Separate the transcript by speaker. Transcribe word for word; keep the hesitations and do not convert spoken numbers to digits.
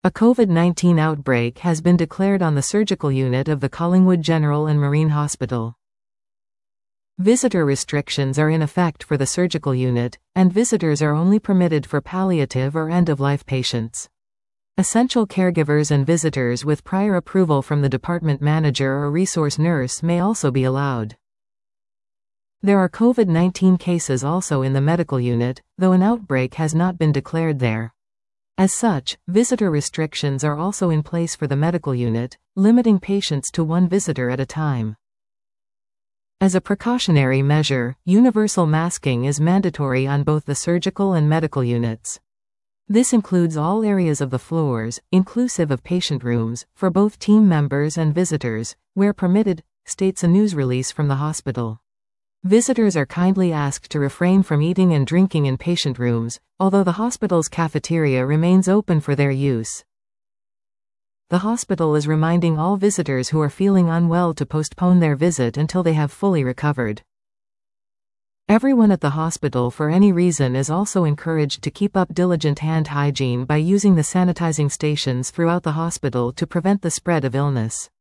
Speaker 1: A COVID nineteen outbreak has been declared on the surgical unit of the Collingwood General and Marine Hospital. Visitor restrictions are in effect for the surgical unit, and visitors are only permitted for palliative or end-of-life patients. Essential caregivers and visitors with prior approval from the department manager or resource nurse may also be allowed. There are COVID nineteen cases also in the medical unit, though an outbreak has not been declared there. As such, visitor restrictions are also in place for the medical unit, limiting patients to one visitor at a time. As a precautionary measure, universal masking is mandatory on both the surgical and medical units. This includes all areas of the floors, inclusive of patient rooms, for both team members and visitors, where permitted, states a news release from the hospital. Visitors are kindly asked to refrain from eating and drinking in patient rooms, although the hospital's cafeteria remains open for their use. The hospital is reminding all visitors who are feeling unwell to postpone their visit until they have fully recovered. Everyone at the hospital for any reason is also encouraged to keep up diligent hand hygiene by using the sanitizing stations throughout the hospital to prevent the spread of illness.